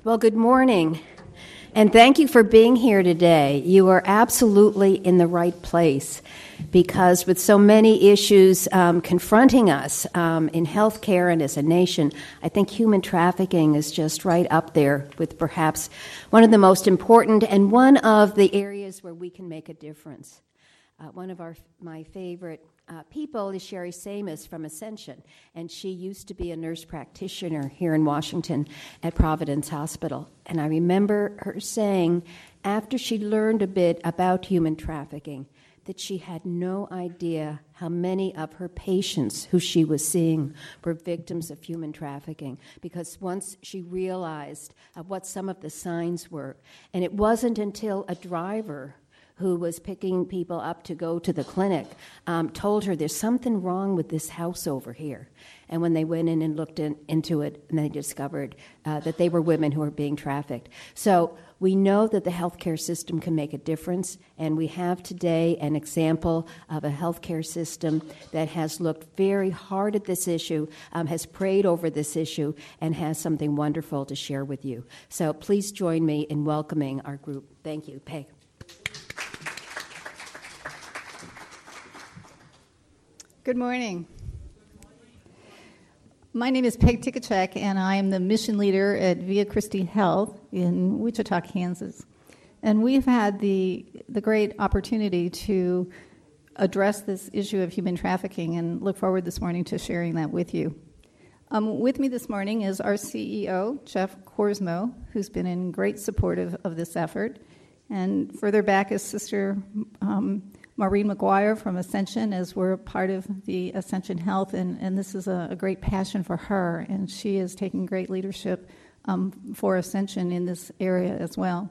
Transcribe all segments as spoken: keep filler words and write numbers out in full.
Well, good morning, and thank you for being here today. You are absolutely in the right place, because with so many issues um, confronting us um, in healthcare and as a nation, I think human trafficking is just right up there with perhaps one of the most important and one of the areas where we can make a difference. Uh, one of our my favorite uh, people is Sherry Samus from Ascension, and she used to be a nurse practitioner here in Washington at Providence Hospital. And I remember her saying, after she learned a bit about human trafficking, that she had no idea how many of her patients who she was seeing were victims of human trafficking, because once she realized uh, what some of the signs were, and it wasn't until a driver who was picking people up to go to the clinic, um, told her there's something wrong with this house over here. And when they went in and looked in, into it, and they discovered uh, that they were women who were being trafficked. So we know that the healthcare system can make a difference, and we have today an example of a healthcare system that has looked very hard at this issue, um, has prayed over this issue, and has something wonderful to share with you. So please join me in welcoming our group. Thank you. Peg. Good morning. My name is Peg Tikachek, and I am the mission leader at Via Christi Health in Wichita, Kansas. And we've had the the great opportunity to address this issue of human trafficking, and look forward this morning to sharing that with you. Um, with me this morning is our C E O, Jeff Korsmo, who's been in great support of, of this effort. And further back is Sister um, Maureen McGuire from Ascension, as we're part of the Ascension Health, and, and this is a, a great passion for her, and she is taking great leadership um, for Ascension in this area as well.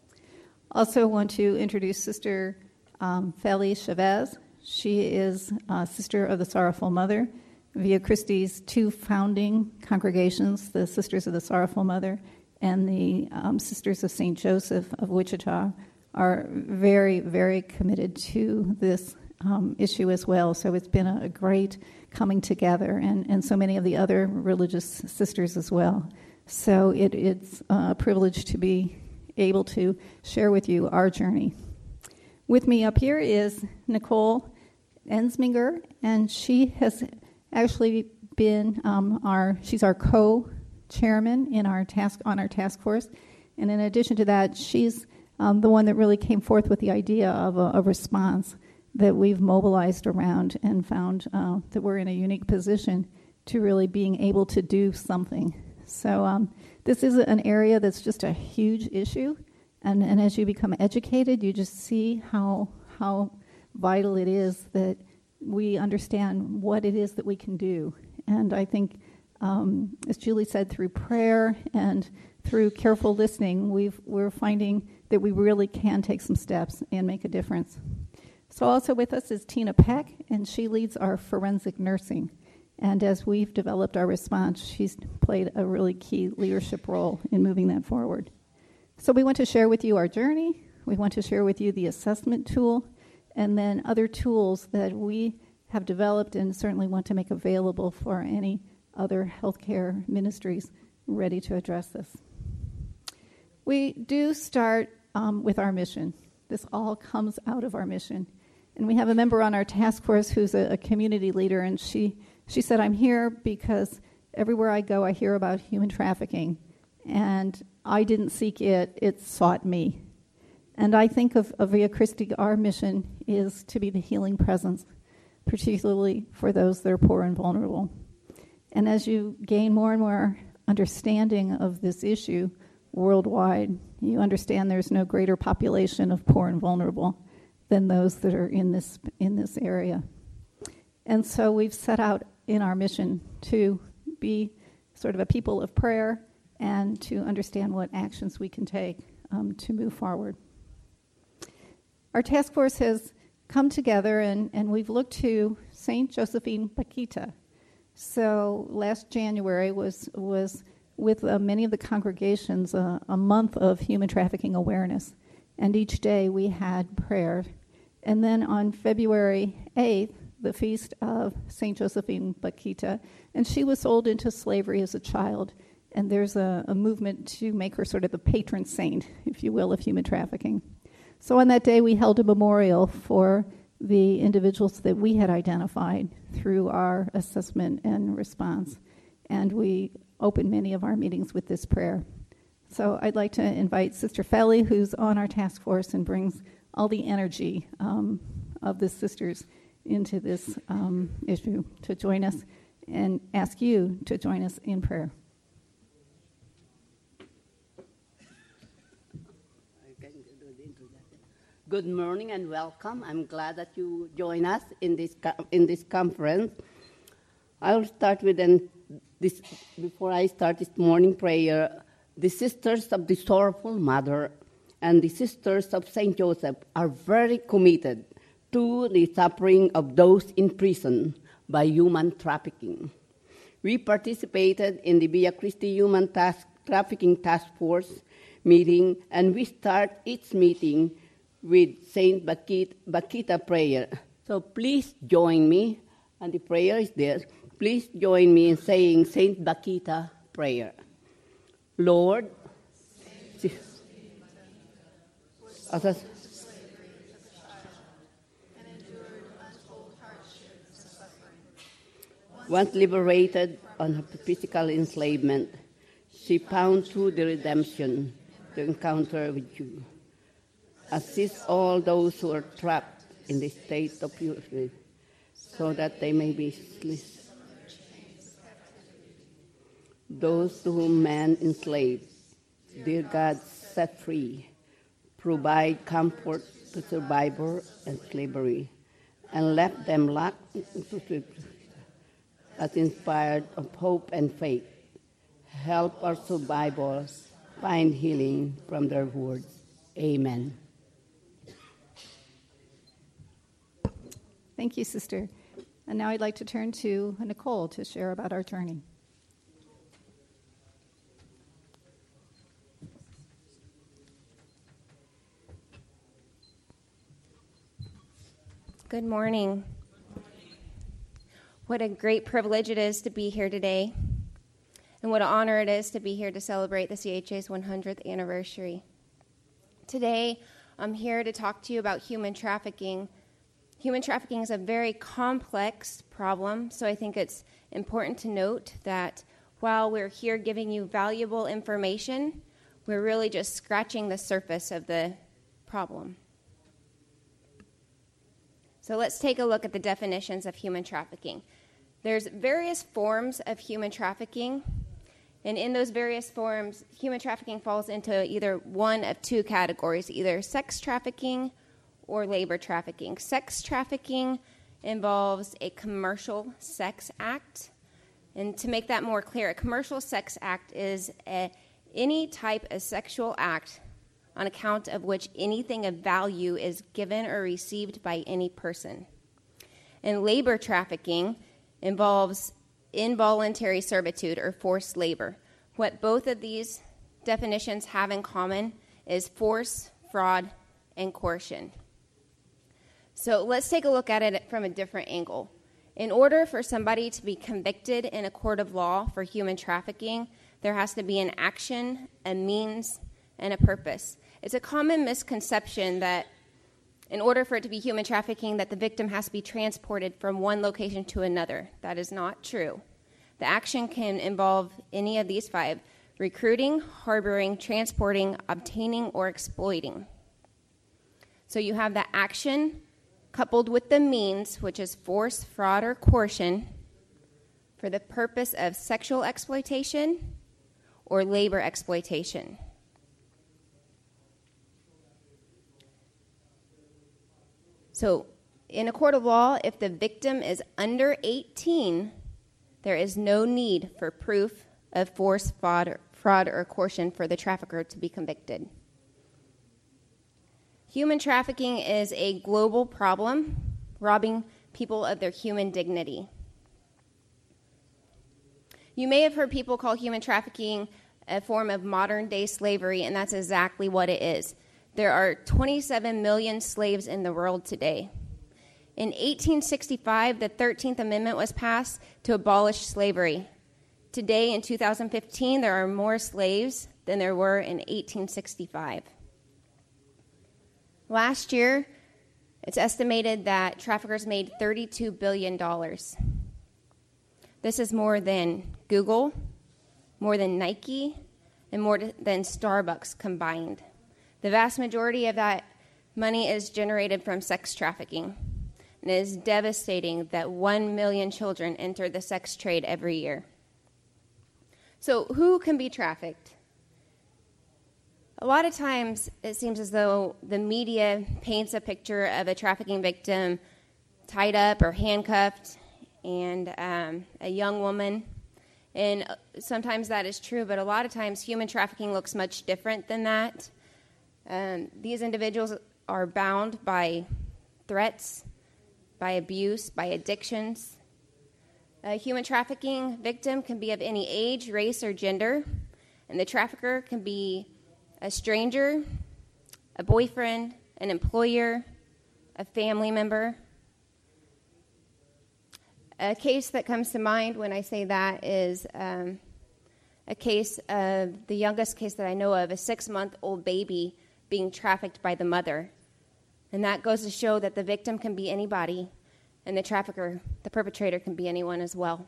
Also want to introduce Sister um, Feli Chavez. She is a Sister of the Sorrowful Mother, Via Christi's two founding congregations, the Sisters of the Sorrowful Mother and the um, Sisters of Saint Joseph of Wichita, are very, very committed to this um, issue as well. So it's been a, a great coming together, and, and so many of the other religious sisters as well. So it, it's a privilege to be able to share with you our journey. With me up here is Nicole Ensminger, and she has actually been um, our, she's our co-chairman in our task, on our task force. And in addition to that, she's Um, the one that really came forth with the idea of a, a response that we've mobilized around, and found uh, that we're in a unique position to really being able to do something. So um, this is an area that's just a huge issue, and, and as you become educated, you just see how how vital it is that we understand what it is that we can do. And I think, um, as Julie said, through prayer and through careful listening, we've, we're finding that we really can take some steps and make a difference. So also with us is Tina Peck, and she leads our forensic nursing. And as we've developed our response, she's played a really key leadership role in moving that forward. So we want to share with you our journey. We want to share with you the assessment tool, and then other tools that we have developed and certainly want to make available for any other healthcare ministries ready to address this. We do start um, with our mission. This all comes out of our mission. And we have a member on our task force who's a, a community leader, and she, she said, I'm here because everywhere I go I hear about human trafficking, and I didn't seek it, it sought me. And I think of, of Via Christi, our mission is to be the healing presence, particularly for those that are poor and vulnerable. And as you gain more and more understanding of this issue worldwide, you understand there's no greater population of poor and vulnerable than those that are in this in this area. And so we've set out in our mission to be sort of a people of prayer, and to understand what actions we can take um, to move forward. Our task force has come together, and, and we've looked to Saint Josephine Bakhita. So last January was was with uh, many of the congregations uh, a month of human trafficking awareness, and each day we had prayer. And then on February eighth, the feast of Saint Josephine Bakhita, and she was sold into slavery as a child And there's a, a movement to make her sort of the patron saint, if you will, of human trafficking. So on that day, we held a memorial for the individuals that we had identified through our assessment and response. And we opened many of our meetings with this prayer. So I'd like to invite Sister Feli, who's on our task force and brings all the energy um, of the sisters into this um, issue, to join us and ask you to join us in prayer. Good morning and welcome. I'm glad that you join us in this in this conference. I'll start with an, this before I start this morning prayer. The Sisters of the Sorrowful Mother and the Sisters of Saint Joseph are very committed to the suffering of those in prison by human trafficking. We participated in the Via Christi Human Task, Trafficking Task Force meeting, and we start each meeting with Saint Bakita, Bakita prayer. So please join me, and the prayer is there. Please join me in saying Saint Bakita prayer. Lord, as a, once liberated on her physical enslavement, she found through the redemption to encounter with you. Assist all those who are trapped in the state of purity, so that they may be released. Those to whom man enslaved, dear God, set free. Provide comfort to survivor and slavery, and let them lack as inspired of hope and faith. Help our survivors find healing from their words. Amen. Thank you, Sister. And now I'd like to turn to Nicole to share about our journey. Good morning. What a great privilege it is to be here today, and what an honor it is to be here to celebrate the C H A's one hundredth anniversary. Today, I'm here to talk to you about human trafficking. Human trafficking is a very complex problem, so I think it's important to note that while we're here giving you valuable information, we're really just scratching the surface of the problem. So let's take a look at the definitions of human trafficking. There's various forms of human trafficking, and in those various forms, human trafficking falls into either one of two categories, either sex trafficking or labor trafficking. Sex trafficking involves a commercial sex act. And to make that more clear, a commercial sex act is a, any type of sexual act on account of which anything of value is given or received by any person. And labor trafficking involves involuntary servitude or forced labor. What both of these definitions have in common is force, fraud, and coercion. So let's take a look at it from a different angle. In order for somebody to be convicted in a court of law for human trafficking, there has to be an action, a means, and a purpose. It's a common misconception that in order for it to be human trafficking, that the victim has to be transported from one location to another. That is not true. The action can involve any of these five: recruiting, harboring, transporting, obtaining, or exploiting. So you have the action coupled with the means, which is force, fraud, or coercion, for the purpose of sexual exploitation or labor exploitation. So in a court of law, if the victim is under eighteen, there is no need for proof of force, fraud, or, fraud, or coercion for the trafficker to be convicted. Human trafficking is a global problem, robbing people of their human dignity. You may have heard people call human trafficking a form of modern-day slavery, and that's exactly what it is. There are twenty-seven million slaves in the world today. In eighteen sixty-five, the thirteenth Amendment was passed to abolish slavery. today in two thousand fifteen, there are more slaves than there were in eighteen sixty-five. Last year, it's estimated that traffickers made thirty-two billion dollars. This is more than Google, more than Nike, and more than Starbucks combined. The vast majority of that money is generated from sex trafficking. And it is devastating that one million children enter the sex trade every year. So who can be trafficked? A lot of times it seems as though the media paints a picture of a trafficking victim tied up or handcuffed and um, a young woman. And sometimes that is true, but a lot of times human trafficking looks much different than that. Um, these individuals are bound by threats, by abuse, by addictions. A human trafficking victim can be of any age, race, or gender, and the trafficker can be a stranger, a boyfriend, an employer, a family member. A case that comes to mind when I say that is um, a case of the youngest case that I know of, a six-month-old baby being trafficked by the mother. And that goes to show that the victim can be anybody, and the trafficker, the perpetrator, can be anyone as well.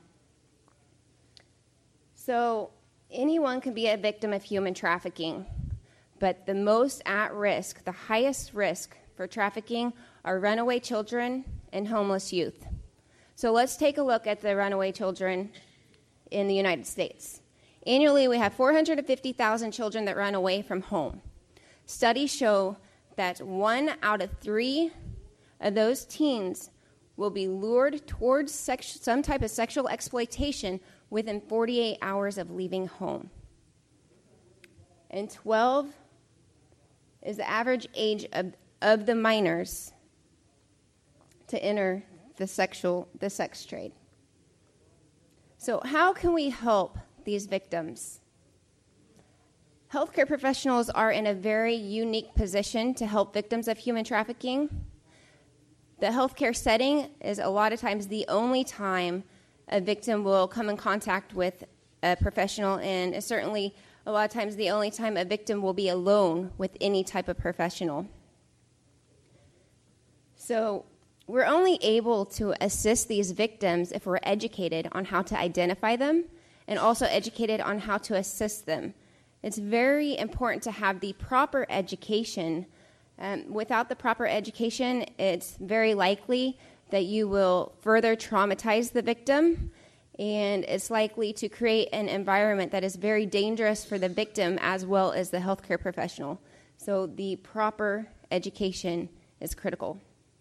So anyone can be a victim of human trafficking, but the most at risk, the highest risk for trafficking are runaway children and homeless youth. So let's take a look at the runaway children in the United States. Annually, we have four hundred fifty thousand children that run away from home. Studies show that one out of three of those teens will be lured towards sex- some type of sexual exploitation within forty-eight hours of leaving home. And twelve is the average age of, of the minors to enter the sexual, the sex trade. So how can we help these victims? Healthcare professionals are in a very unique position to help victims of human trafficking. The healthcare setting is a lot of times the only time a victim will come in contact with a professional, and is certainly a lot of times the only time a victim will be alone with any type of professional. So we're only able to assist these victims if we're educated on how to identify them and also educated on how to assist them. It's very important to have the proper education. Um, without the proper education, it's very likely that you will further traumatize the victim, and it's likely to create an environment that is very dangerous for the victim as well as the healthcare professional. So the proper education is critical.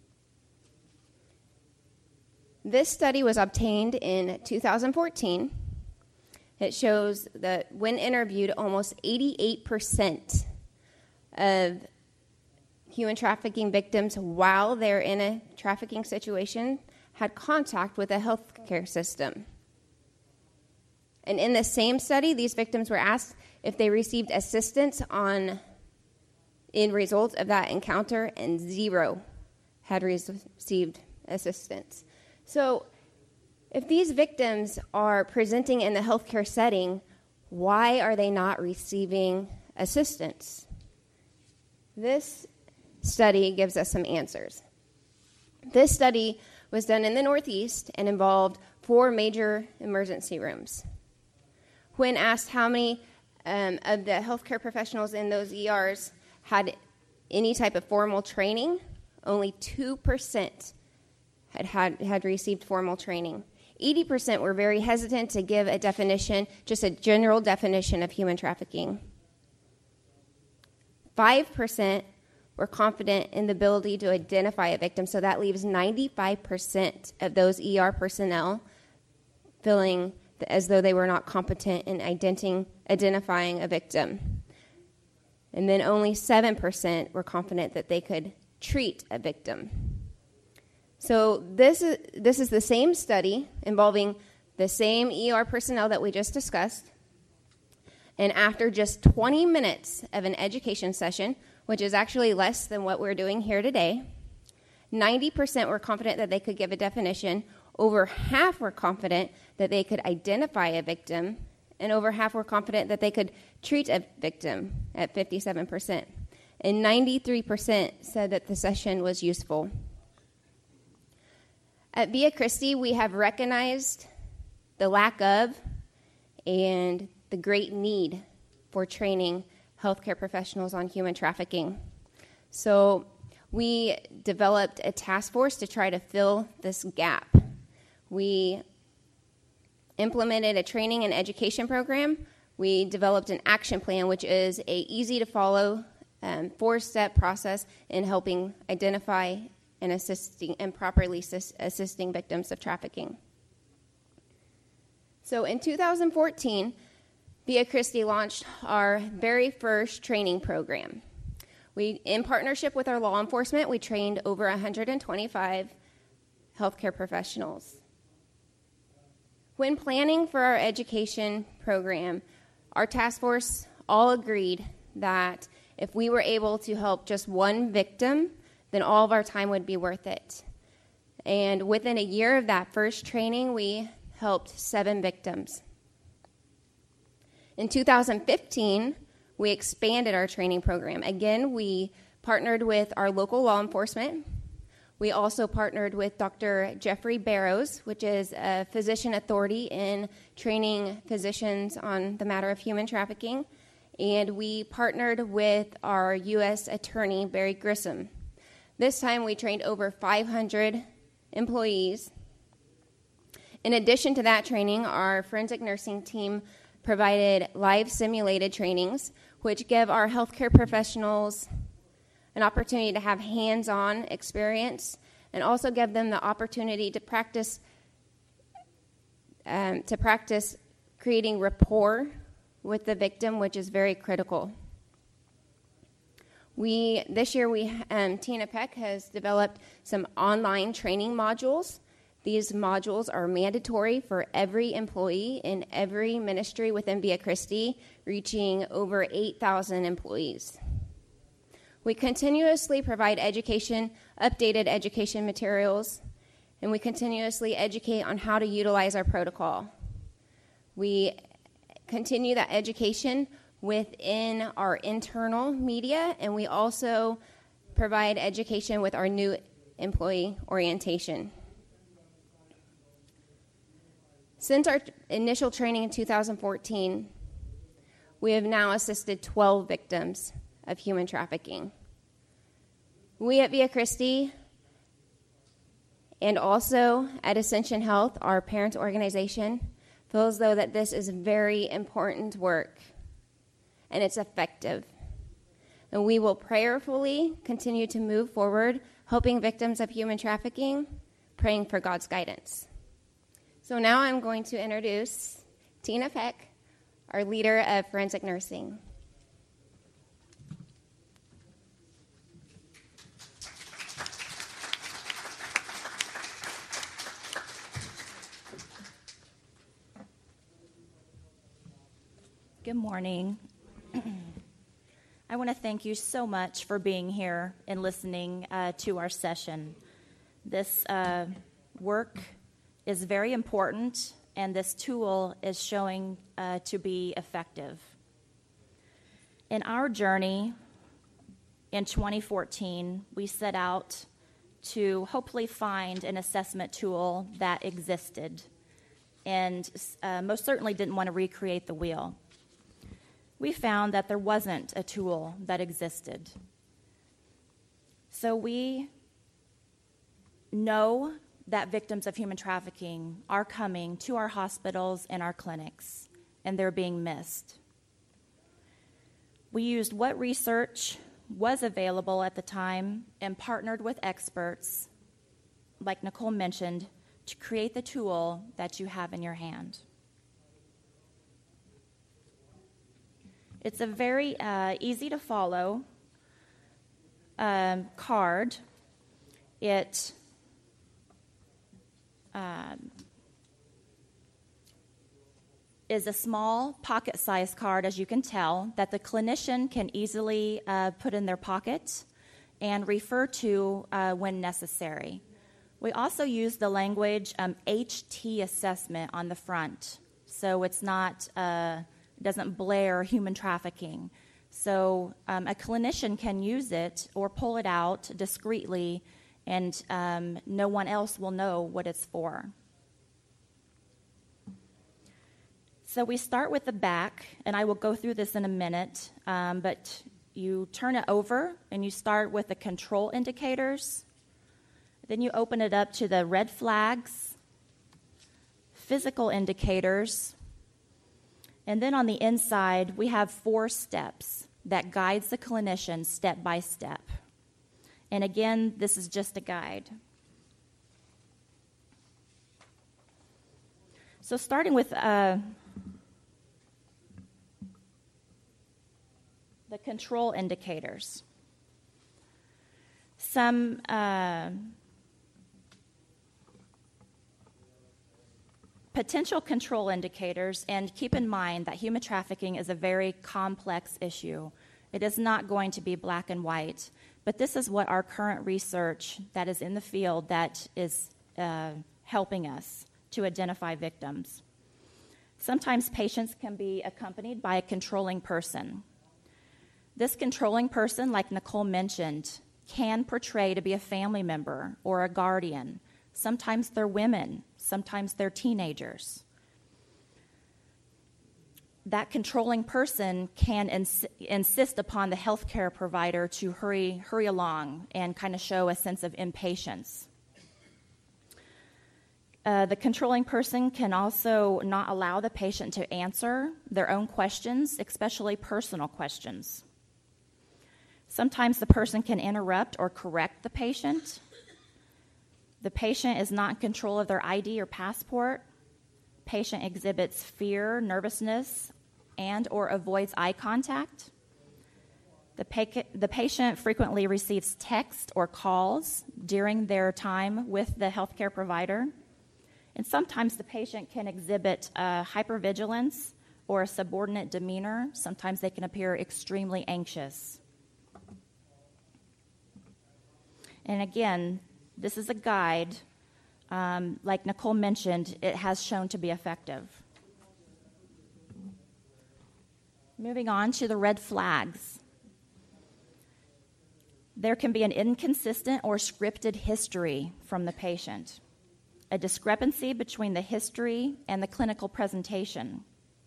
This study was obtained in two thousand fourteen. It shows that when interviewed, almost eighty-eight percent of human trafficking victims, while they're in a trafficking situation, had contact with a healthcare system. And in the same study, these victims were asked if they received assistance on, in result of that encounter, and zero had received assistance. So if these victims are presenting in the healthcare setting, why are they not receiving assistance? This study gives us some answers. This study was done in the Northeast and involved four major emergency rooms. When asked how many um, of the healthcare professionals in those E Rs had any type of formal training, only two percent had, had, had received formal training. eighty percent were very hesitant to give a definition, just a general definition of human trafficking. five percent were confident in the ability to identify a victim, so that leaves ninety-five percent of those E R personnel feeling as though they were not competent in identi- identifying a victim. And then only seven percent were confident that they could treat a victim. So this is, this is the same study involving the same E R personnel that we just discussed. And after just twenty minutes of an education session, which is actually less than what we're doing here today, ninety percent were confident that they could give a definition. over half were confident that they could identify a victim, and over half were confident that they could treat a victim at fifty-seven percent. And ninety-three percent said that the session was useful. At Via Christi, we have recognized the lack of and the great need for training healthcare professionals on human trafficking. So we developed a task force to try to fill this gap. We implemented a training and education program. We developed an action plan, which is a easy-to-follow um, four-step process in helping identify and assisting and properly assist, assisting victims of trafficking. So in two thousand fourteen, Via Christi launched our very first training program. We, in partnership with our law enforcement, we trained over one hundred twenty-five healthcare professionals. When planning for our education program, our task force all agreed that if we were able to help just one victim, then all of our time would be worth it. And within a year of that first training, we helped seven victims. In two thousand fifteen, we expanded our training program. Again, we partnered with our local law enforcement. We also partnered with Doctor Jeffrey Barrows, which is a physician authority in training physicians on the matter of human trafficking. And we partnered with our U S Attorney, Barry Grissom. This time we trained over five hundred employees. In addition to that training, our forensic nursing team provided live simulated trainings, which give our healthcare professionals an opportunity to have hands-on experience and also give them the opportunity to practice um, to practice creating rapport with the victim, which is very critical. We this year we um, Tina Peck has developed some online training modules. These modules are mandatory for every employee in every ministry within Via Christi, reaching over eight thousand employees. We continuously provide education, updated education materials, and we continuously educate on how to utilize our protocol. We continue that education within our internal media, and we also provide education with our new employee orientation. Since our initial training in two thousand fourteen, we have now assisted twelve victims of human trafficking. We at Via Christi and also at Ascension Health, our parent organization, feel as though that this is very important work and it's effective. And we will prayerfully continue to move forward, helping victims of human trafficking, praying for God's guidance. So now I'm going to introduce Tina Peck, our leader of forensic nursing. Good morning. I want to thank you so much for being here and listening uh, to our session. This uh, work is very important, and this tool is showing uh, to be effective. In our journey in twenty fourteen, we set out to hopefully find an assessment tool that existed and uh, most certainly didn't want to recreate the wheel. We found that there wasn't a tool that existed. So we know that victims of human trafficking are coming to our hospitals and our clinics, and they're being missed. We used what research was available at the time and partnered with experts, like Nicole mentioned, to create the tool that you have in your hand. It's a very uh, easy to follow um, card. It um, is a small pocket-sized card, as you can tell, that the clinician can easily uh, put in their pocket and refer to uh, when necessary. We also use the language um, H T assessment on the front, so it's not uh, it doesn't blare human trafficking. So um, a clinician can use it or pull it out discreetly, and um, no one else will know what it's for. So we start with the back, and I will go through this in a minute, um, but you turn it over, and you start with the control indicators. Then you open it up to the red flags, physical indicators, and then on the inside, we have four steps that guides the clinician step by step. And again, this is just a guide. So starting with uh, the control indicators. Some uh, potential control indicators, and keep in mind that human trafficking is a very complex issue. It is not going to be black and white, but this is what our current research that is in the field that is uh, helping us to identify victims. Sometimes patients can be accompanied by a controlling person. This controlling person, like Nicole mentioned, can portray to be a family member or a guardian. Sometimes they're women, sometimes they're teenagers. That controlling person can ins- insist upon the healthcare provider to hurry, hurry along and kind of show a sense of impatience. Uh, the controlling person can also not allow the patient to answer their own questions, especially personal questions. Sometimes the person can interrupt or correct the patient. The patient is not in control of their I D or passport. Patient exhibits fear, nervousness, and or avoids eye contact. The, pa- the patient frequently receives text or calls during their time with the healthcare provider. And sometimes the patient can exhibit uh, hypervigilance or a subordinate demeanor. Sometimes they can appear extremely anxious. And again, this is a guide. Um, like Nicole mentioned, it has shown to be effective. Moving on to the red flags. There can be an inconsistent or scripted history from the patient, a discrepancy between the history and the clinical presentation.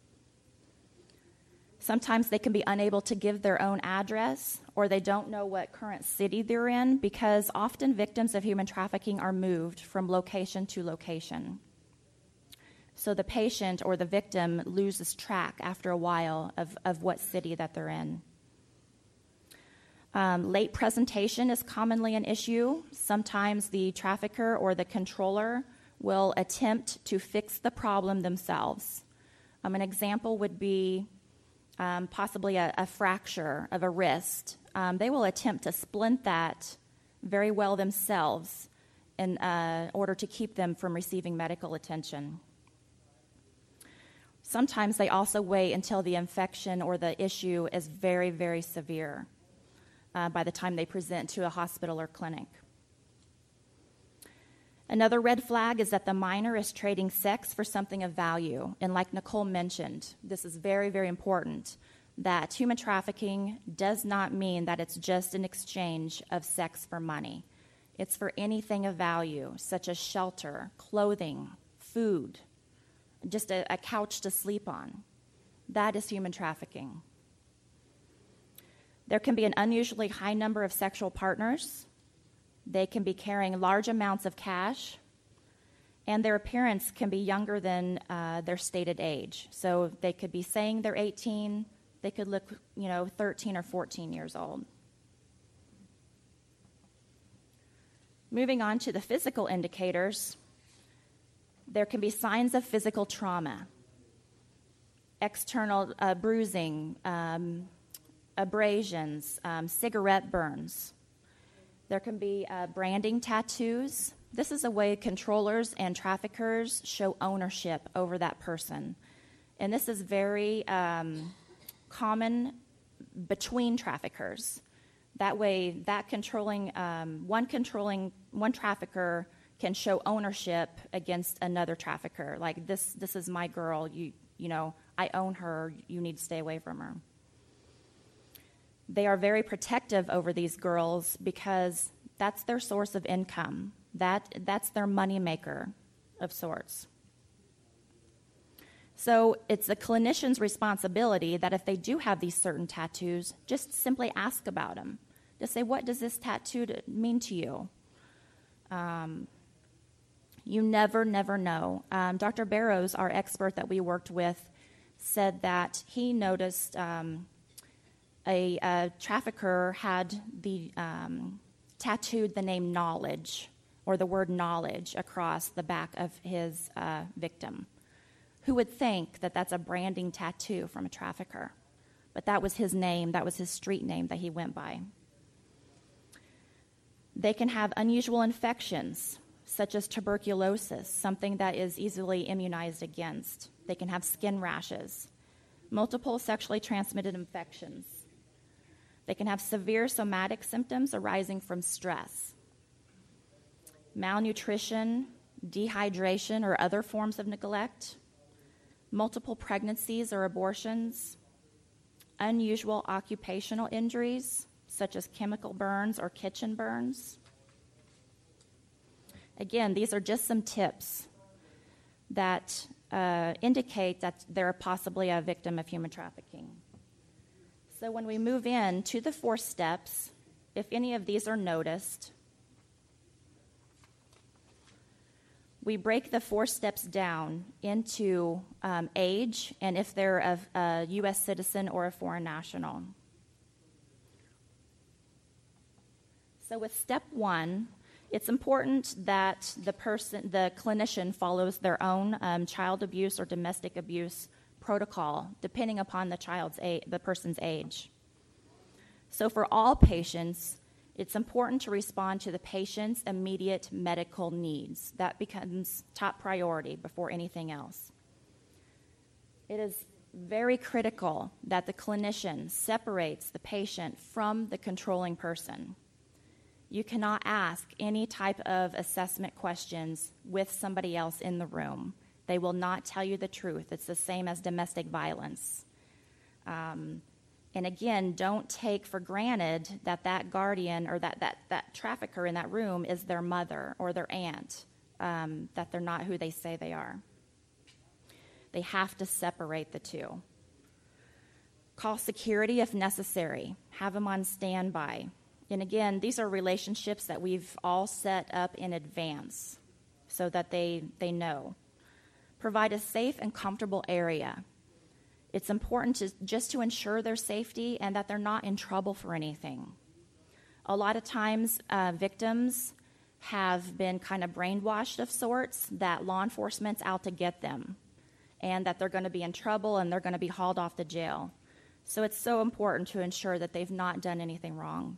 Sometimes they can be unable to give their own address, or they don't know what current city they're in, because often victims of human trafficking are moved from location to location. So the patient or the victim loses track after a while of, of what city that they're in. Um, late presentation is commonly an issue. Sometimes the trafficker or the controller will attempt to fix the problem themselves. Um, an example would be um, possibly a, a fracture of a wrist. Um, they will attempt to splint that very well themselves in uh, order to keep them from receiving medical attention. Sometimes they also wait until the infection or the issue is very, very severe uh, by the time they present to a hospital or clinic. Another red flag is that the minor is trading sex for something of value. And like Nicole mentioned, this is very, very important, that human trafficking does not mean that it's just an exchange of sex for money. It's for anything of value, such as shelter, clothing, food, just a, a couch to sleep on. That is human trafficking. There can be an unusually high number of sexual partners. They can be carrying large amounts of cash, and their appearance can be younger than uh, their stated age. So they could be saying they're eighteen, they could look, you know, thirteen or fourteen years old. Moving on to the physical indicators, there can be signs of physical trauma, external uh, bruising, um, abrasions, um, cigarette burns. There can be uh, branding tattoos. This is a way controllers and traffickers show ownership over that person. And this is very um, common between traffickers. That way, that controlling, um, one controlling, one trafficker can show ownership against another trafficker. Like, this this is my girl, you you know, I own her, you need to stay away from her. They are very protective over these girls because that's their source of income. That that's their moneymaker of sorts. So it's the clinician's responsibility that if they do have these certain tattoos, just simply ask about them. Just say, what does this tattoo mean to you? Um, you never, never know. Um, Doctor Barrows, our expert that we worked with, said that he noticed um, a, a trafficker had the um, tattooed the name knowledge, or the word knowledge, across the back of his uh, victim. Who would think that that's a branding tattoo from a trafficker? But that was his name, that was his street name that he went by. They can have unusual infections, such as tuberculosis, something that is easily immunized against. They can have skin rashes, multiple sexually transmitted infections. They can have severe somatic symptoms arising from stress, malnutrition, dehydration, or other forms of neglect, multiple pregnancies or abortions, unusual occupational injuries, such as chemical burns or kitchen burns. Again, these are just some tips that uh, indicate that they're possibly a victim of human trafficking. So when we move in to the four steps, if any of these are noticed, we break the four steps down into um, age and if they're a, a U S citizen or a foreign national. So with step one, it's important that the person, the clinician, follows their own um, child abuse or domestic abuse protocol, depending upon the child's age, the person's age. So for all patients, it's important to respond to the patient's immediate medical needs. That becomes top priority before anything else. It is very critical that the clinician separates the patient from the controlling person. You cannot ask any type of assessment questions with somebody else in the room. They will not tell you the truth. It's the same as domestic violence. Um, And again, don't take for granted that that guardian or that, that, that trafficker in that room is their mother or their aunt, um, that they're not who they say they are. They have to separate the two. Call security if necessary. Have them on standby. And again, these are relationships that we've all set up in advance so that they, they know. Provide a safe and comfortable area. It's important to, just to ensure their safety and that they're not in trouble for anything. A lot of times, uh, victims have been kind of brainwashed of sorts that law enforcement's out to get them and that they're going to be in trouble and they're going to be hauled off to jail. So it's so important to ensure that they've not done anything wrong.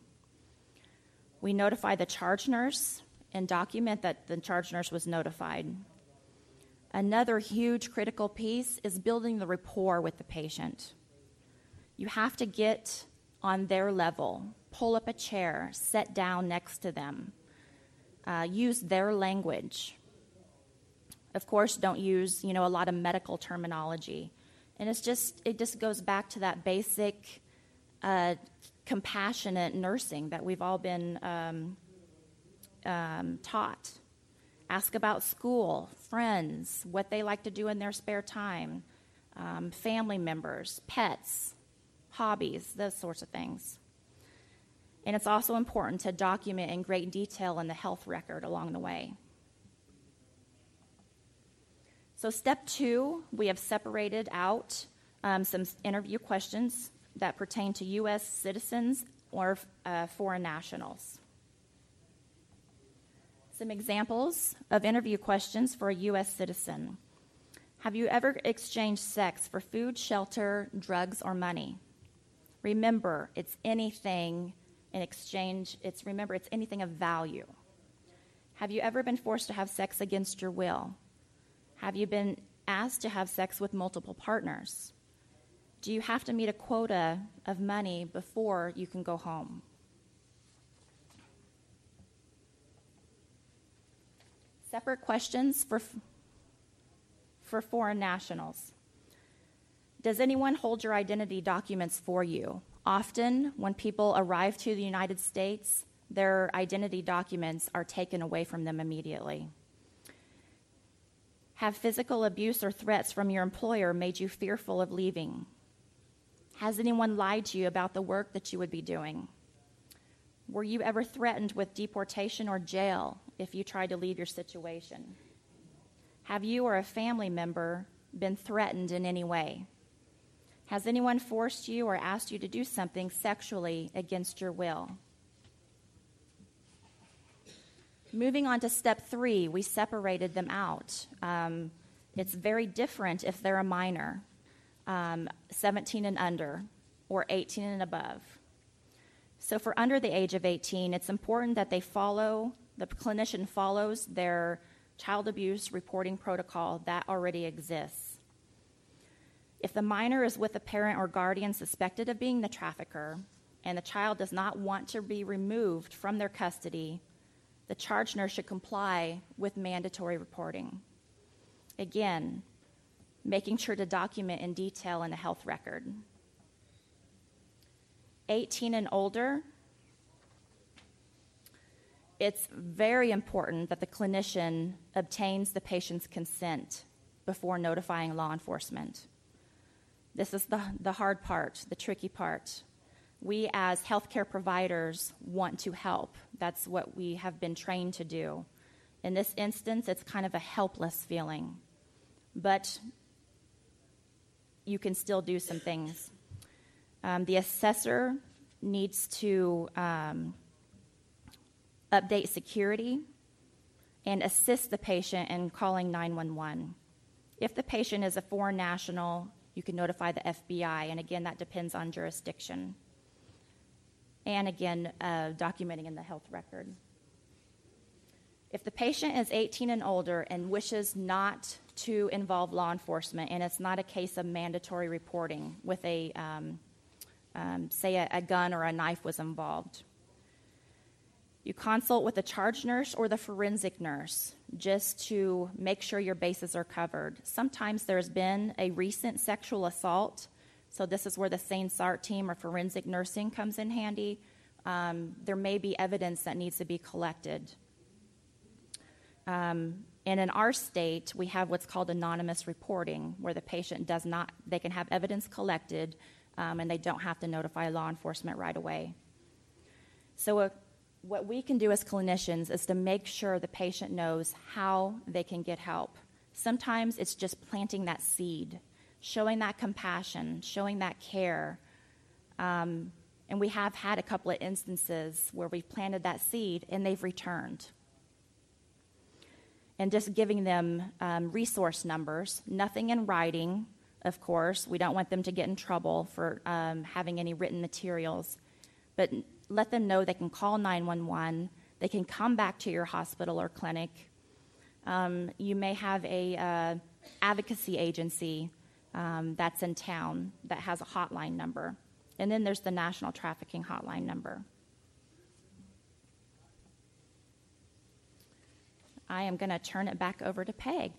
We notify the charge nurse and document that the charge nurse was notified. Another huge critical piece is building the rapport with the patient. You have to get on their level, pull up a chair, sit down next to them, uh, use their language. Of course, don't use, you know, a lot of medical terminology. And it's just, it just goes back to that basic uh, compassionate nursing that we've all been um, um, taught. Ask about school, friends, what they like to do in their spare time, um, family members, pets, hobbies, those sorts of things. And it's also important to document in great detail in the health record along the way. So step two, we have separated out um, some interview questions that pertain to U S citizens or uh, foreign nationals. Some examples of interview questions for a U S citizen. Have you ever exchanged sex for food, shelter, drugs, or money? Remember, it's anything in exchange. It's remember, it's anything of value. Have you ever been forced to have sex against your will? Have you been asked to have sex with multiple partners? Do you have to meet a quota of money before you can go home? separate questions for, for foreign nationals. Does anyone hold your identity documents for you? Often, when people arrive to the United States, their identity documents are taken away from them immediately. Have physical abuse or threats from your employer made you fearful of leaving? Has anyone lied to you about the work that you would be doing? Were you ever threatened with deportation or jail if you tried to leave your situation? Have you or a family member been threatened in any way? Has anyone forced you or asked you to do something sexually against your will? Moving on to step three, we separated them out. Um, it's very different if they're a minor, um, seventeen and under, or eighteen and above. So for under the age of eighteen, it's important that they follow, the clinician follows their child abuse reporting protocol that already exists. If the minor is with a parent or guardian suspected of being the trafficker, and the child does not want to be removed from their custody, the charge nurse should comply with mandatory reporting. Again, making sure to document in detail in the health record. eighteen and older, it's very important that the clinician obtains the patient's consent before notifying law enforcement. This is the, the hard part, the tricky part. We as healthcare providers want to help. That's what we have been trained to do. In this instance, it's kind of a helpless feeling, but you can still do some things. Um, the assessor needs to um, update security and assist the patient in calling nine one one. If the patient is a foreign national, you can notify the F B I, and again, that depends on jurisdiction. And again, uh, documenting in the health record. If the patient is eighteen and older and wishes not to involve law enforcement, and it's not a case of mandatory reporting with a, um, um, say, a, a gun or a knife was involved, you consult with the charge nurse or the forensic nurse just to make sure your bases are covered. Sometimes there's been a recent sexual assault, so this is where the S A N E S A R T team or forensic nursing comes in handy. Um, there may be evidence that needs to be collected. Um, and in our state, we have what's called anonymous reporting, where the patient does not, they can have evidence collected, um, and they don't have to notify law enforcement right away. So uh, what we can do as clinicians is to make sure the patient knows how they can get help. Sometimes it's just planting that seed, showing that compassion, showing that care. Um, and we have had a couple of instances where we've planted that seed and they've returned. And just giving them um, resource numbers, nothing in writing, of course. We don't want them to get in trouble for um, having any written materials. But let them know they can call nine one one. They can come back to your hospital or clinic. Um, you may have a uh, advocacy agency um, that's in town that has a hotline number. And then there's the National Trafficking Hotline number. I am going to turn it back over to Peg.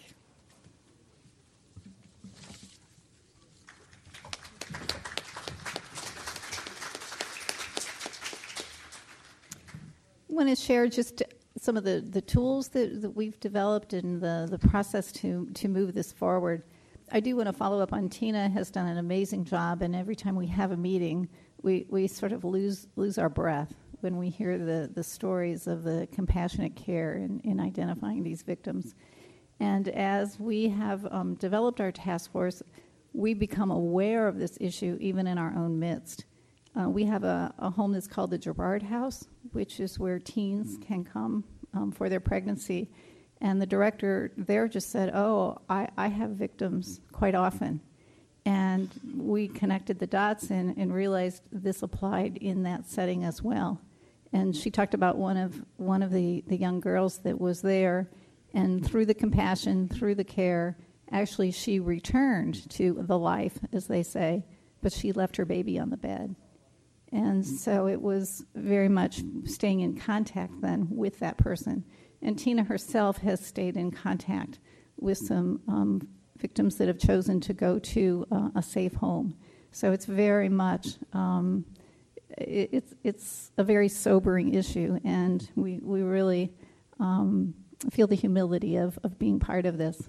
I want to share just some of the, the tools that, that we've developed and the, the process to, to move this forward. I do want to follow up on Tina has done an amazing job, and every time we have a meeting, we, we sort of lose lose our breath when we hear the, the stories of the compassionate care in, in identifying these victims. And as we have um, developed our task force, we become aware of this issue even in our own midst. Uh, we have a, a home that's called the Gerard House, which is where teens can come um, for their pregnancy. And the director there just said, oh, I, I have victims quite often. And we connected the dots and, and realized this applied in that setting as well. And she talked about one of one of the, the young girls that was there, and through the compassion, through the care, actually she returned to the life, as they say, but she left her baby on the bed. And so it was very much staying in contact then with that person And Tina herself has stayed in contact with some um, victims that have chosen to go to uh, a safe home. So it's very much, um, it, it's it's a very sobering issue, and we, we really um, feel the humility of, of being part of this.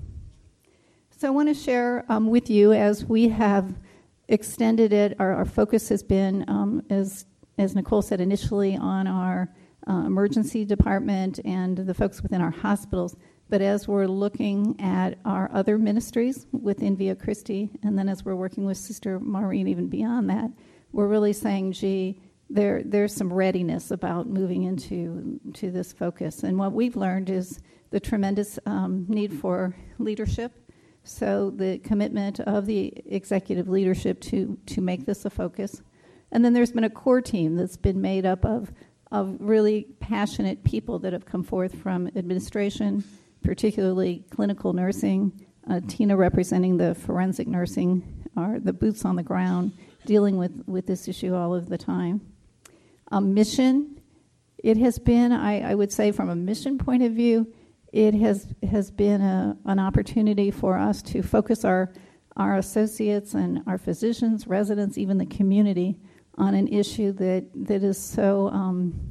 So I want to share um, with you, as we have extended it, our, our focus has been, um, as, as Nicole said initially, on our uh, emergency department and the folks within our hospitals. But as we're looking at our other ministries within Via Christi, and then as we're working with Sister Maureen even beyond that, we're really saying, gee, there there's some readiness about moving into to this focus. And what we've learned is the tremendous um, need for leadership. So the commitment of the executive leadership to, to make this a focus. And then there's been a core team that's been made up of, of really passionate people that have come forth from administration, particularly clinical nursing, uh, Tina representing the forensic nursing, or the boots on the ground, dealing with, with this issue all of the time. Um, mission, it has been, I, I would say from a mission point of view, it has has been a, an opportunity for us to focus our, our associates and our physicians, residents, even the community, on an issue that, that is so um,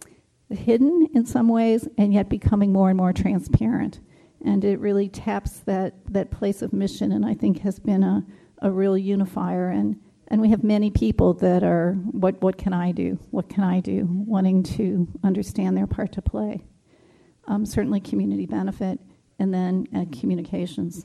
hidden in some ways, and yet becoming more and more transparent. And it really taps that, that place of mission, and I think has been a, a real unifier. And, and we have many people that are, what, what can I do? What can I do? Wanting to understand their part to play. Um, certainly community benefit, and then uh, communications.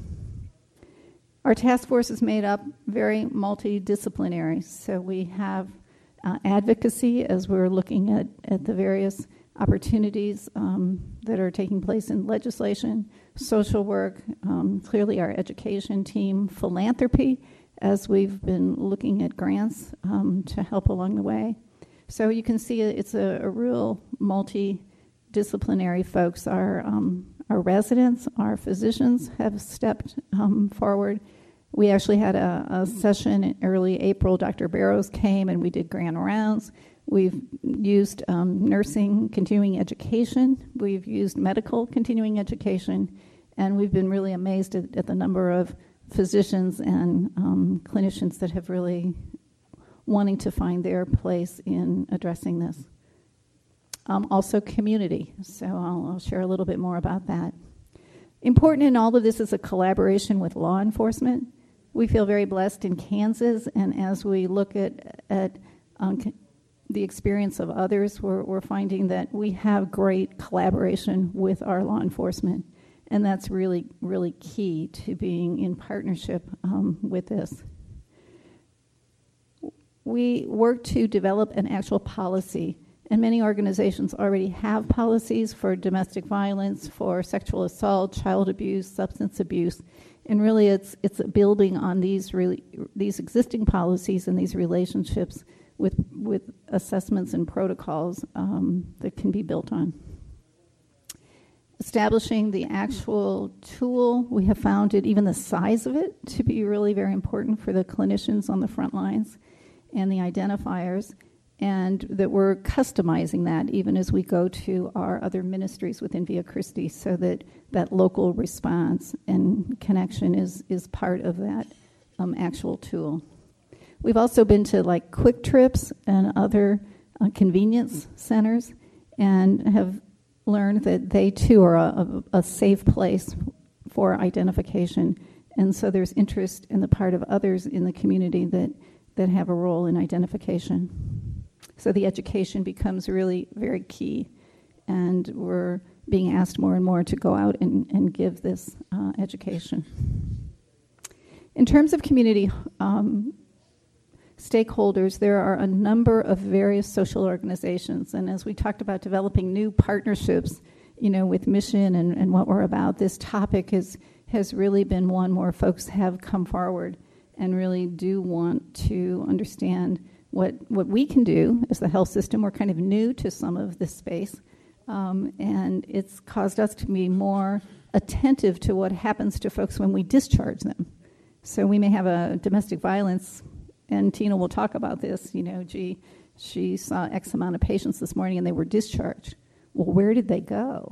Our task force is made up very multidisciplinary. So we have uh, advocacy as we're looking at, at the various opportunities um, that are taking place in legislation, social work, um, clearly our education team, philanthropy, as we've been looking at grants um, to help along the way. So you can see it's a, a real multidisciplinary folks. Our, um, our residents, our physicians have stepped um, forward. We actually had a, a session in early April. Doctor Barrows came and we did grand rounds. We've used um, nursing continuing education. We've used medical continuing education. And we've been really amazed at, at the number of physicians and um, clinicians that have really wanting to find their place in addressing this. Um, also community. So I'll, I'll share a little bit more about that. Important in all of this is a collaboration with law enforcement. We feel very blessed in Kansas, and as we look at, at um, the experience of others, we're, we're finding that we have great collaboration with our law enforcement, and that's really, really key to being in partnership um, with this. We work to develop an actual policy, and many organizations already have policies for domestic violence, for sexual assault, child abuse, substance abuse, and really it's it's building on these really these existing policies and these relationships with with assessments and protocols um, that can be built on. Establishing the actual tool, we have found it, even the size of it, to be really very important for the clinicians on the front lines and the identifiers, and that we're customizing that even as we go to our other ministries within Via Christi, so that that local response and connection is, is part of that um, actual tool. We've also been to like Quick Trips and other uh, convenience centers and have learned that they too are a, a, a safe place for identification. And so there's interest in the part of others in the community that, that have a role in identification. So the education becomes really very key, and we're being asked more and more to go out and, and give this uh, education. In terms of community um, stakeholders, there are a number of various social organizations, and as we talked about developing new partnerships, you know, with mission and, and what we're about, this topic is, has really been one where folks have come forward and really do want to understand what what we can do as the health system. We're kind of new to some of this space, um, and it's caused us to be more attentive to what happens to folks when we discharge them. So we may have a domestic violence, and Tina will talk about this, you know, gee, she saw X amount of patients this morning and they were discharged. Well, where did they go?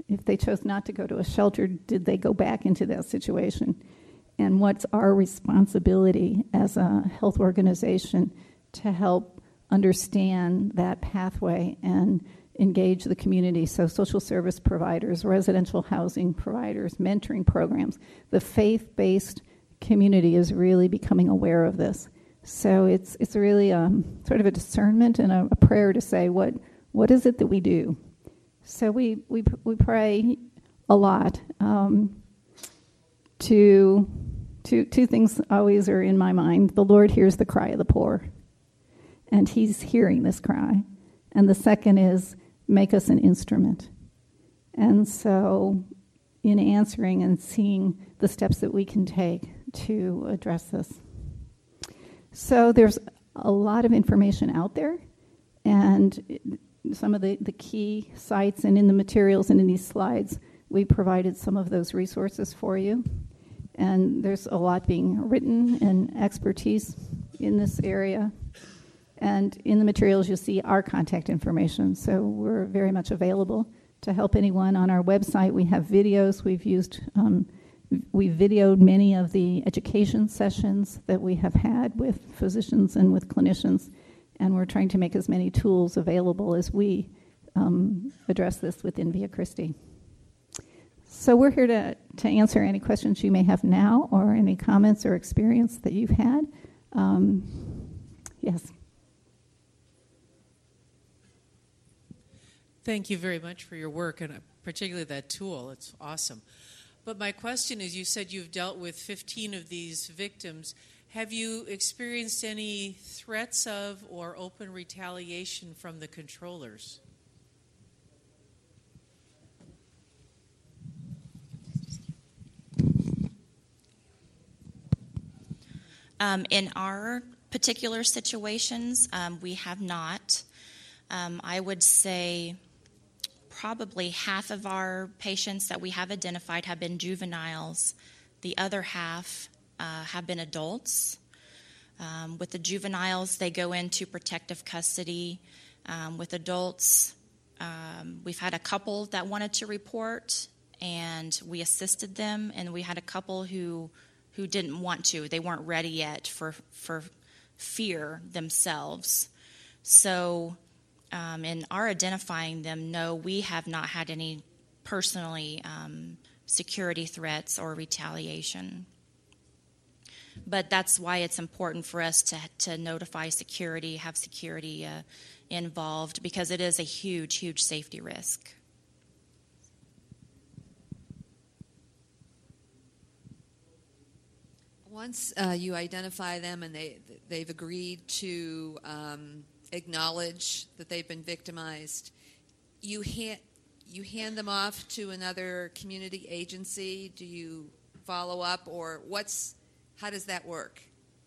if they chose not to go to a shelter, did they go back into that situation? And what's our responsibility as a health organization to help understand that pathway and engage the community? So social service providers, residential housing providers, mentoring programs. The faith-based community is really becoming aware of this. So it's it's really um, sort of a discernment and a, a prayer to say, what what is it that we do? So we we we pray a lot. Um, to two two things always are in my mind. The Lord hears the cry of the poor, and He's hearing this cry. And the second is, make us an instrument. And so in answering and seeing the steps that we can take to address this. So there's a lot of information out there, and some of the, the key sites, and in the materials and in these slides, we provided some of those resources for you. And there's a lot being written and expertise in this area. And in the materials, you'll see our contact information. So we're very much available to help anyone. On our website, we have videos. We've used, um, we videoed many of the education sessions that we have had with physicians and with clinicians. And we're trying to make as many tools available as we um, address this within Via Christi. So we're here to, to answer any questions you may have now, or any comments or experience that you've had. Um, yes. Thank you very much for your work, and particularly that tool. It's awesome. But my question is, you said you've dealt with fifteen of these victims. Have you experienced any threats of or open retaliation from the controllers? Um, in our particular situations, um, we have not. Um, I would say probably half of our patients that we have identified have been juveniles. The other half uh, have been adults. Um, with the juveniles, they go into protective custody. Um, with adults, um, we've had a couple that wanted to report, and we assisted them, and we had a couple who who didn't want to. They weren't ready yet for, for fear themselves. So um, in our identifying them, no, we have not had any personally um, security threats or retaliation. But that's why it's important for us to, to notify security, have security uh, involved, because it is a huge, huge safety risk. Once uh, you identify them and they, they've agreed to um, acknowledge that they've been victimized, you, ha- you hand them off to another community agency? Do you follow up, or what's, how does that work?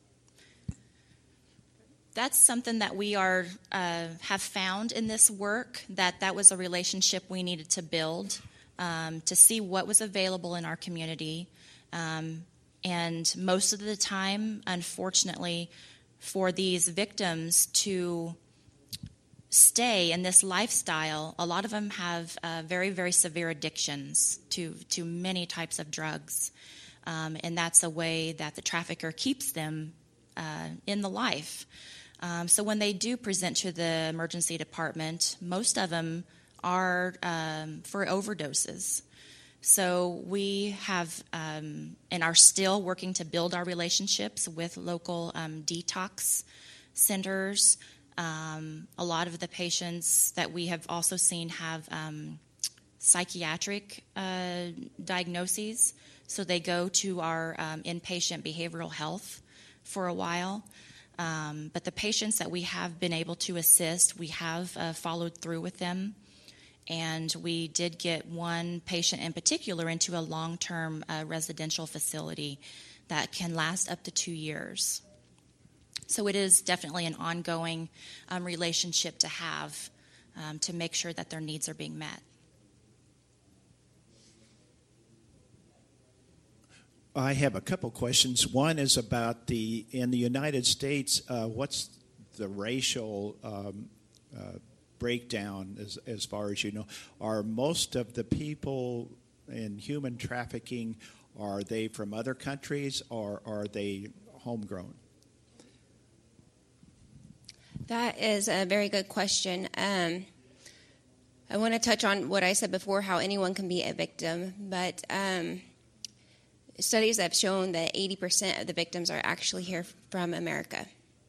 That's something that we are uh, have found in this work, that that was a relationship we needed to build um, to see what was available in our community. Um, And most of the time, unfortunately, for these victims to stay in this lifestyle, a lot of them have uh, very, very severe addictions to, to many types of drugs. Um, and that's a way that the trafficker keeps them uh, in the life. Um, so when they do present to the emergency department, most of them are um, for overdoses. So we have um, and are still working to build our relationships with local um, detox centers. Um, a lot of the patients that we have also seen have um, psychiatric uh, diagnoses, so they go to our um, inpatient behavioral health for a while. Um, but the patients that we have been able to assist, we have uh, followed through with them. And we did get one patient in particular into a long-term uh, residential facility that can last up to two years. So it is definitely an ongoing um, relationship to have um, to make sure that their needs are being met. I have a couple questions. One is about the, in the United States, uh, what's the racial um, uh, breakdown, as, as far as you know, are most of the people in human trafficking, are they from other countries or are they homegrown? That is a very good question. Um, I want to touch on what I said before, how anyone can be a victim, but um, studies have shown that eighty percent of the victims are actually here from America.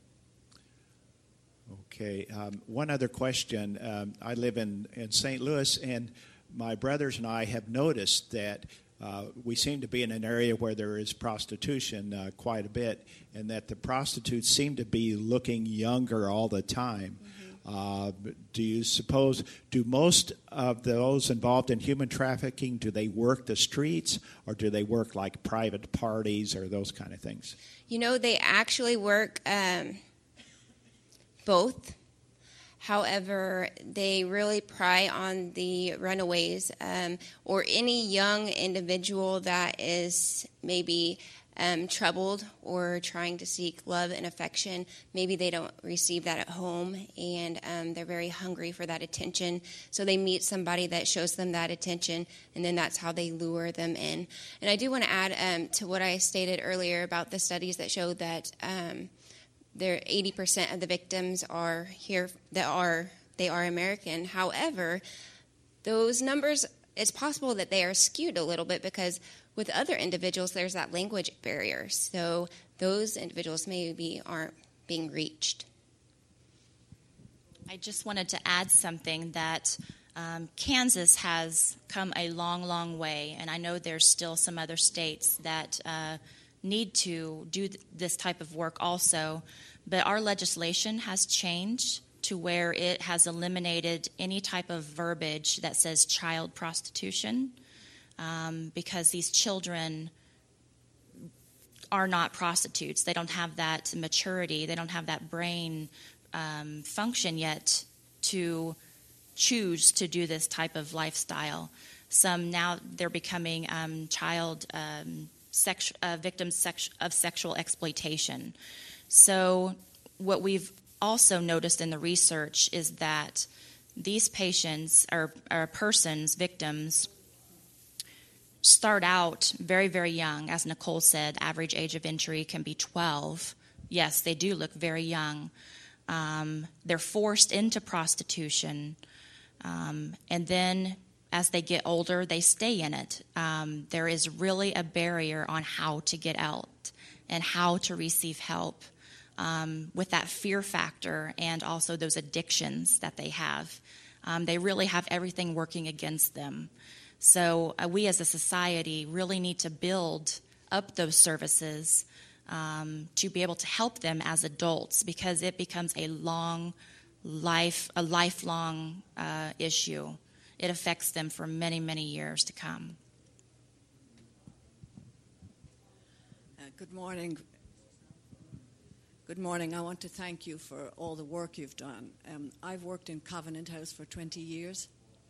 Okay. Um, one other question. Um, I live in, in Saint Louis, and my brothers and I have noticed that uh, we seem to be in an area where there is prostitution uh, quite a bit, and that the prostitutes seem to be looking younger all the time. Mm-hmm. Uh, do you suppose, do most of those involved in human trafficking, do they work the streets, or do they work like private parties or those kind of things? You know, they actually work um, both. However, they really pry on the runaways um, or any young individual that is maybe um, troubled or trying to seek love and affection. Maybe they don't receive that at home, and um, they're very hungry for that attention. So they meet somebody that shows them that attention, and then that's how they lure them in. And I do want to add um, to what I stated earlier about the studies that showed that um, there eighty percent of the victims are here that are they are American. However, those numbers, it's possible that they are skewed a little bit because with other individuals there's that language barrier. So those individuals maybe aren't being reached. I just wanted to add something that um, Kansas has come a long, long way, and I know there's still some other states that uh, need to do th- this type of work also, but our legislation has changed to where it has eliminated any type of verbiage that says child prostitution, um, because these children are not prostitutes. They don't have that maturity. They don't have that brain um, function yet to choose to do this type of lifestyle. Some now they're becoming um, child um, sex, uh, victims sex, of sexual exploitation. So what we've also noticed in the research is that these patients or, or persons, victims, start out very, very young. As Nicole said, average age of entry can be twelve. Yes, they do look very young. Um, they're forced into prostitution, um, and then as they get older, they stay in it. Um, there is really a barrier on how to get out and how to receive help. Um, with that fear factor and also those addictions that they have. Um, they really have everything working against them. So uh, we as a society really need to build up those services um, to be able to help them as adults, because it becomes a long life, a lifelong uh, issue. It affects them for many, many years to come. Uh, good morning. Good morning. I want to thank you for all the work you've done. Um, I've worked in Covenant House for twenty years.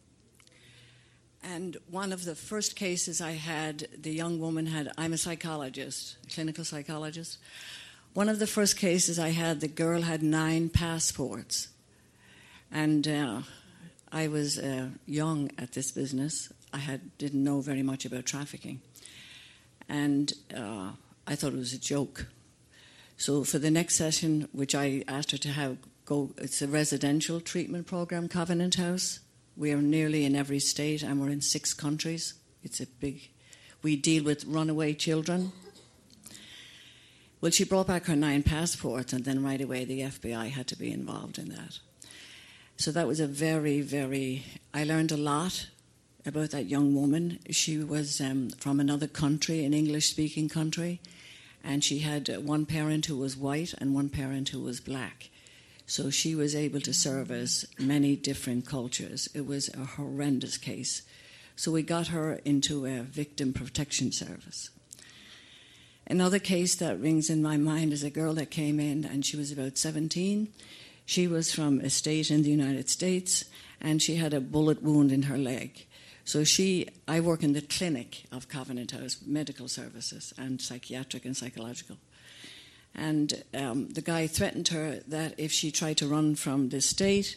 And one of the first cases I had, the young woman had, I'm a psychologist, a clinical psychologist. One of the first cases I had, the girl had nine passports. And uh, I was uh, young at this business. I had didn't know very much about trafficking. And uh, I thought it was a joke. So for the next session, which I asked her to have go, it's a residential treatment program, Covenant House. We are nearly in every state, and we're in six countries. It's a big, we deal with runaway children. Well, she brought back her nine passports, and then right away the F B I had to be involved in that. So that was a very, very, I learned a lot about that young woman. She was um, from another country, an English-speaking country. And she had one parent who was white and one parent who was black. So she was able to service many different cultures. It was a horrendous case. So we got her into a victim protection service. Another case that rings in my mind is a girl that came in, and she was about seventeen. She was from a state in the United States, and she had a bullet wound in her leg. So she, I work in the clinic of Covenant House, medical services and psychiatric and psychological. And um, the guy threatened her that if she tried to run from the state,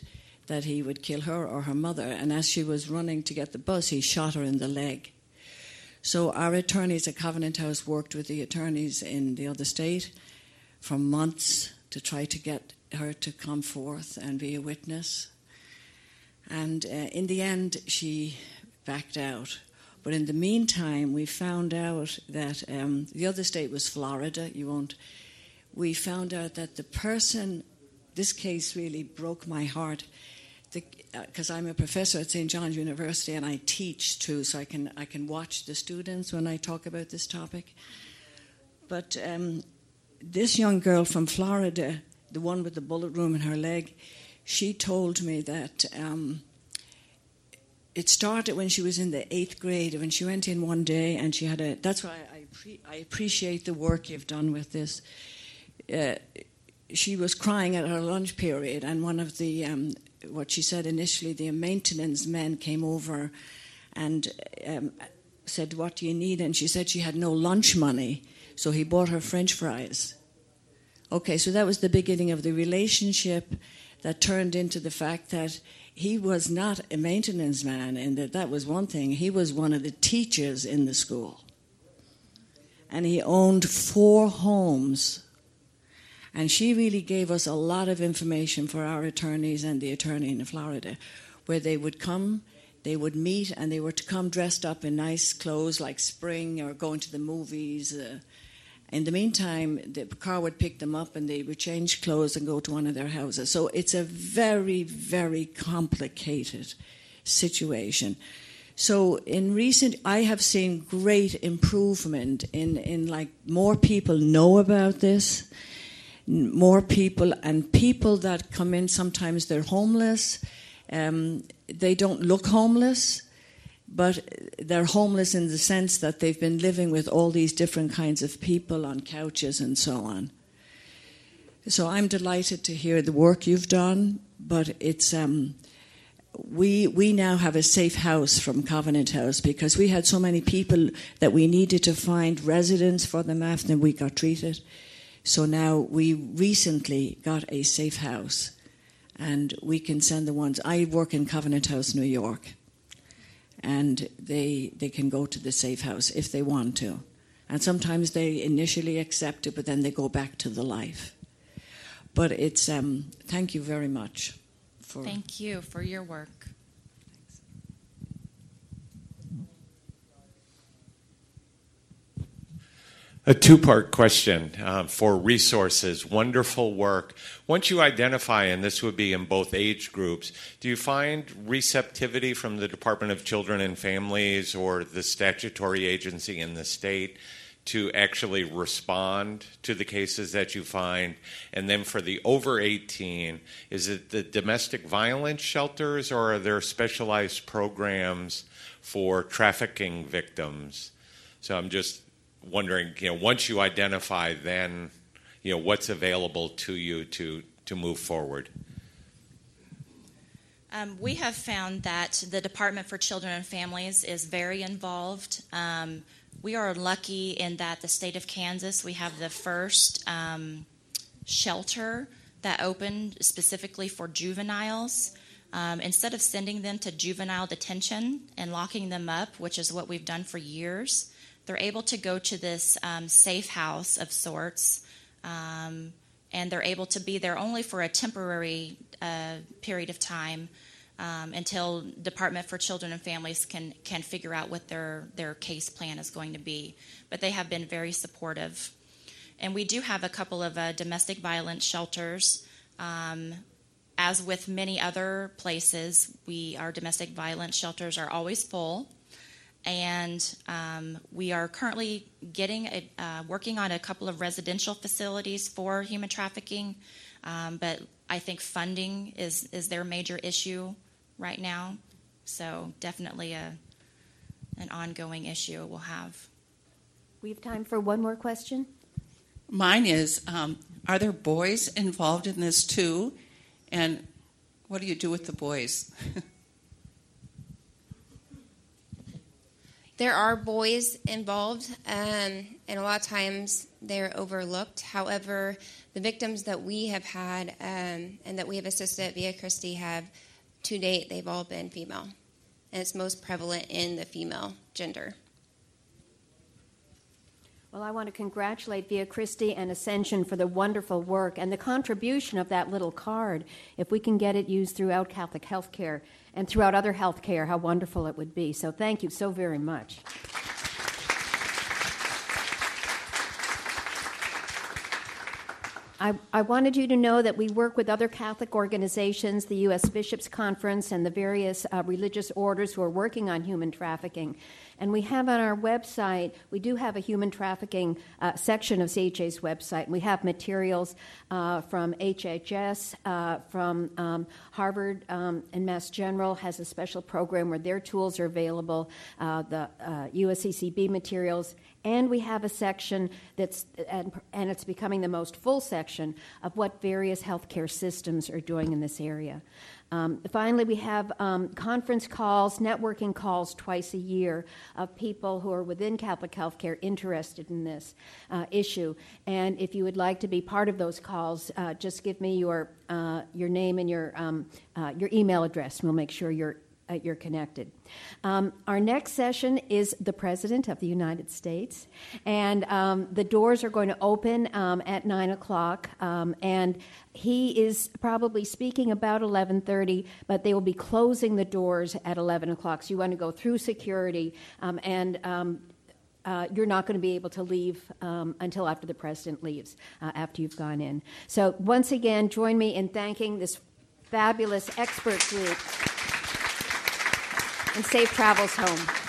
that he would kill her or her mother, and as she was running to get the bus, he shot her in the leg. So our attorneys at Covenant House worked with the attorneys in the other state for months to try to get her to come forth and be a witness. And uh, in the end, she backed out. But in the meantime, we found out that um, the other state was Florida. You won't. We found out that the person, this case really broke my heart, because uh, I'm a professor at Saint John's University and I teach too, so I can I can watch the students when I talk about this topic. But um, this young girl from Florida, the one with the bullet wound in her leg, she told me that um, it started when she was in the eighth grade, when she went in one day and she had a, that's why I, pre- I appreciate the work you've done with this. Uh, she was crying at her lunch period, and one of the, um, what she said initially, the maintenance men came over and um, said, what do you need? And she said she had no lunch money, so he bought her French fries. Okay, so that was the beginning of the relationship that turned into the fact that he was not a maintenance man, and that that was one thing. He was one of the teachers in the school. And he owned four homes. And she really gave us a lot of information for our attorneys and the attorney in Florida, where they would come, they would meet, and they were to come dressed up in nice clothes like spring or going to the movies. Uh, in the meantime, the car would pick them up and they would change clothes and go to one of their houses. So it's a very, very complicated situation. So in recent, I have seen great improvement in, in like more people know about this. More people, and people that come in, sometimes they're homeless. Um, they don't look homeless, but they're homeless in the sense that they've been living with all these different kinds of people on couches and so on. So I'm delighted to hear the work you've done, but it's um, we we now have a safe house from Covenant House because we had so many people that we needed to find residence for them after we got treated. So now we recently got a safe house, and we can send the ones. I work in Covenant House, New York, and they they can go to the safe house if they want to. And sometimes they initially accept it, but then they go back to the life. But it's, um, thank you very much. For Thank you for your work. A two-part question um, for resources. Wonderful work. Once you identify, and this would be in both age groups, do you find receptivity from the Department of Children and Families or the statutory agency in the state to actually respond to the cases that you find? And then for the over eighteen, is it the domestic violence shelters, or are there specialized programs for trafficking victims? So I'm just wondering, you know, once you identify, then, you know, what's available to you to, to move forward? Um, we have found that the Department for Children and Families is very involved. Um, we are lucky in that the state of Kansas, we have the first um, shelter that opened specifically for juveniles. Um, instead of sending them to juvenile detention and locking them up, which is what we've done for years, they're able to go to this um, safe house of sorts, um, and they're able to be there only for a temporary uh, period of time um, until Department for Children and Families can can figure out what their, their case plan is going to be. But they have been very supportive. And we do have a couple of uh, domestic violence shelters. Um, as with many other places, we our domestic violence shelters are always full. And um, we are currently getting a, uh, working on a couple of residential facilities for human trafficking, um, but I think funding is, is their major issue right now. So definitely a an ongoing issue we'll have. We have time for one more question. Mine is, um, are there boys involved in this too? And what do you do with the boys? There are boys involved, um, and a lot of times they're overlooked. However, the victims that we have had um, and that we have assisted at Via Christi have to date, they've all been female, and it's most prevalent in the female gender. Well, I want to congratulate Via Christi and Ascension for the wonderful work and the contribution of that little card. If we can get it used throughout Catholic healthcare and throughout other healthcare, how wonderful it would be. So thank you so very much. I, I wanted you to know that we work with other Catholic organizations, the U S Bishops' Conference, and the various uh, religious orders who are working on human trafficking. And we have on our website, we do have a human trafficking uh, section of C H A's website. We have materials uh, from H H S, uh, from um, Harvard um, and Mass General has a special program where their tools are available, uh, the uh, U S C C B materials. And we have a section that's, and, and it's becoming the most full section of what various healthcare systems are doing in this area. Um, finally, we have um, conference calls, networking calls twice a year of people who are within Catholic healthcare interested in this uh, issue. And if you would like to be part of those calls, uh, just give me your uh, your name and your um, uh, your email address, and we'll make sure you're Uh, you're connected. Um, our next session is the President of the United States, and um, the doors are going to open um, at nine o'clock, um, and he is probably speaking about eleven thirty, but they will be closing the doors at eleven o'clock, so you want to go through security, um, and um, Uh, you're not going to be able to leave um, until after the President leaves, uh, after you've gone in. So once again, join me in thanking this fabulous expert group. And safe travels home.